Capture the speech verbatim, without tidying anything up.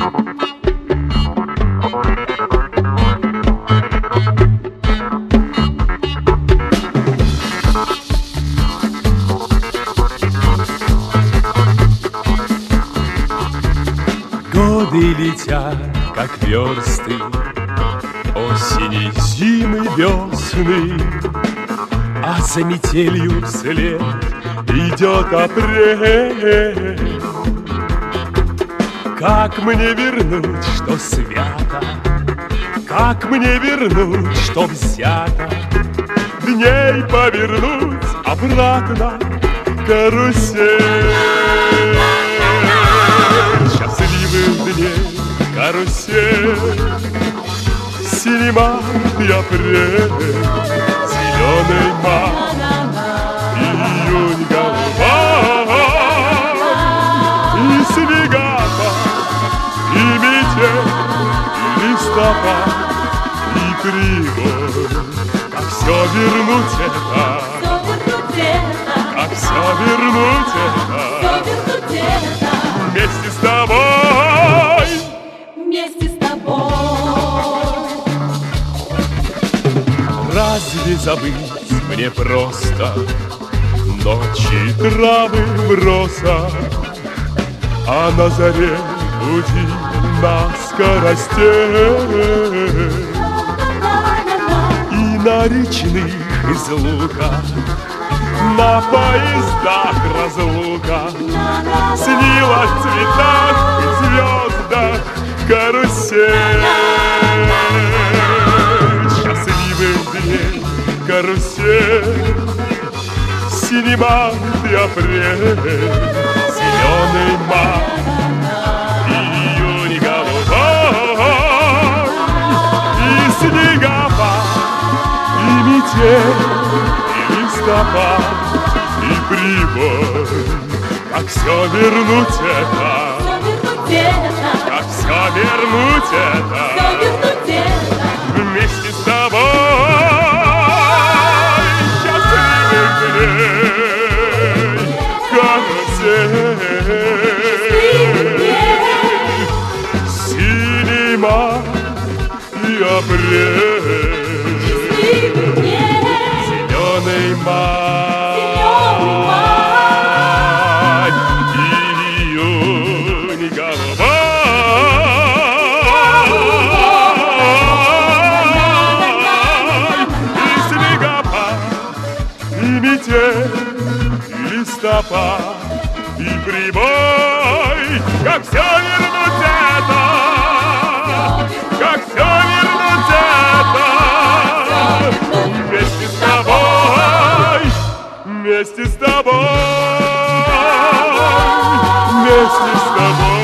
Годы летят, как версты, осени, зимы, весны, а за метелью вслед идет апрель. Как мне вернуть, что свято, как мне вернуть, что взято, дней повернуть обратно карусель. Счастливых дней карусель, синемат и апрель, зеленый май, июнь голубой, и снегопад, и метель, и листопад, и прибой. Как все вернуть это, как все вернуть это, вместе с тобой, вместе с тобой. Разве забыть мне просто ночи, травы в росах, а на заре пути на скоростей и на речных излуках, на поездах разлука, снилась в цветах и звездах карусель. Счастливых дней карусель, синемат и апрель, зеленый май, июнь голубой, и снегопад, и метель, и листопад, и прибой. Как все вернуть это, как все вернуть это, вместе с тобой. Счастливых дней карусель, синема и апрель, зеленый май. И листопад, и прибой. Как все вернуть это, как все вернуть это, вместе с тобой, вместе с тобой, вместе с тобой.